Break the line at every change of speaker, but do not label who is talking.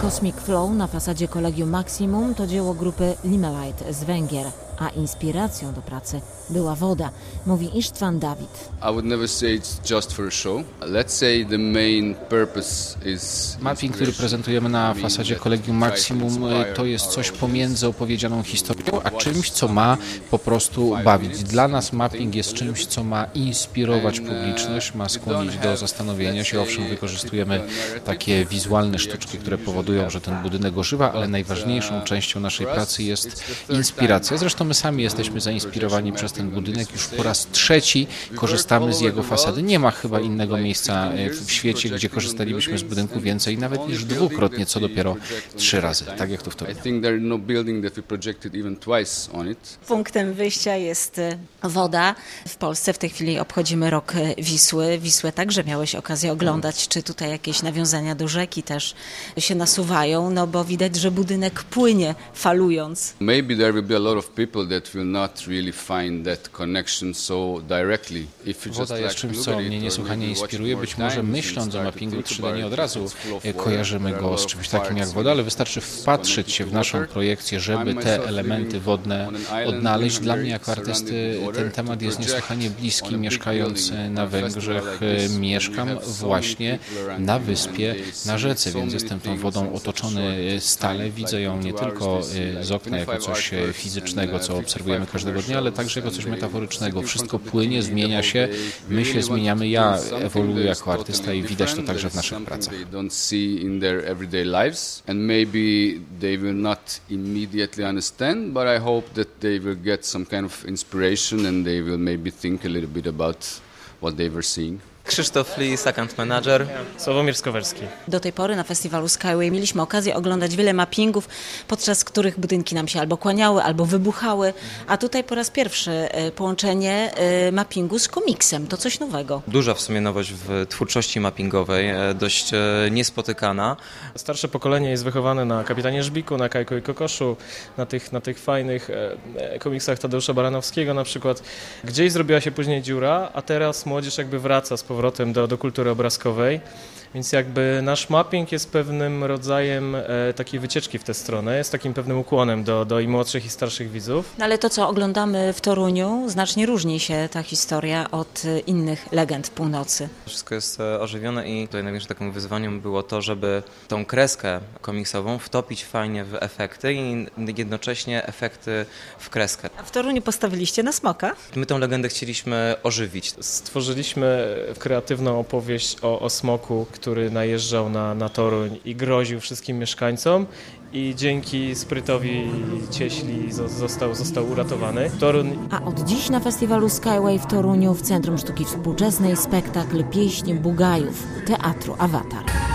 Cosmic Flow na fasadzie Collegium Maximum to dzieło grupy Limelite z Węgier, a inspiracją do pracy była woda, mówi Istvan David.
Mapping, który prezentujemy na fasadzie Collegium Maximum, to jest coś pomiędzy opowiedzianą historią, a czymś, co ma po prostu bawić. Dla nas mapping jest czymś, co ma inspirować publiczność, ma skłonić do zastanowienia się. Owszem, wykorzystujemy takie wizualne sztuczki, które powodują, że ten budynek ożywa, ale najważniejszą częścią naszej pracy jest inspiracja. Zresztą my sami jesteśmy zainspirowani przez ten budynek. Już po raz trzeci korzystamy z jego fasady. Nie ma chyba innego miejsca w świecie, gdzie korzystalibyśmy z budynku więcej, nawet niż dwukrotnie, co dopiero 3 razy, tak jak tu w Toruniu.
Punktem wyjścia jest woda. W Polsce w tej chwili obchodzimy rok Wisły. Wisłę także miałeś okazję oglądać. Czy tutaj jakieś nawiązania do rzeki też się nasuwają? No bo widać, że budynek płynie, falując.
Maybe there will be a lot of people that will not really find that connection so directly.
Woda jest czymś, co mnie niesłychanie inspiruje. Być może myśląc o mappingu 3D nie od razu kojarzymy go z czymś takim jak woda, ale wystarczy wpatrzeć się w naszą projekcję, żeby te elementy wodne odnaleźć. Dla mnie jako artysty ten temat jest niesłychanie bliski. Mieszkając na Węgrzech, mieszkam właśnie na wyspie, na rzece, więc jestem tą wodą otoczony stale. Widzę ją nie tylko z okna jako coś fizycznego, co obserwujemy każdego dnia, ale także jako coś metaforycznego. Wszystko płynie, zmienia się, my się zmieniamy, ja ewoluuję jako artysta i widać to także w naszych pracach.
Krzysztof Lis, account manager.
Sławomir Skowerski.
Do tej pory na festiwalu Skyway mieliśmy okazję oglądać wiele mappingów, podczas których budynki nam się albo kłaniały, albo wybuchały, a tutaj po raz pierwszy połączenie mappingu z komiksem. To coś nowego.
Duża w sumie nowość w twórczości mappingowej, dość niespotykana.
Starsze pokolenie jest wychowane na Kapitanie Żbiku, na Kajko i Kokoszu, na tych fajnych komiksach Tadeusza Baranowskiego na przykład. Gdzieś zrobiła się później dziura, a teraz młodzież jakby wraca z powrotem do kultury obrazkowej, więc jakby nasz mapping jest pewnym rodzajem takiej wycieczki w tę stronę, jest takim pewnym ukłonem do i młodszych i starszych widzów.
No ale to, co oglądamy w Toruniu, znacznie różni się ta historia od innych legend północy.
Wszystko jest ożywione i tutaj największym takim wyzwaniem było to, żeby tą kreskę komiksową wtopić fajnie w efekty i jednocześnie efekty w kreskę.
A w Toruniu postawiliście na smoka?
My tą legendę chcieliśmy ożywić.
Stworzyliśmy kreatywną opowieść o smoku, który najeżdżał na Toruń i groził wszystkim mieszkańcom i dzięki sprytowi cieśli został uratowany. Toruń.
A od dziś na festiwalu Skyway w Toruniu w Centrum Sztuki Współczesnej spektakl Pieśń Bugajów Teatru Awatar.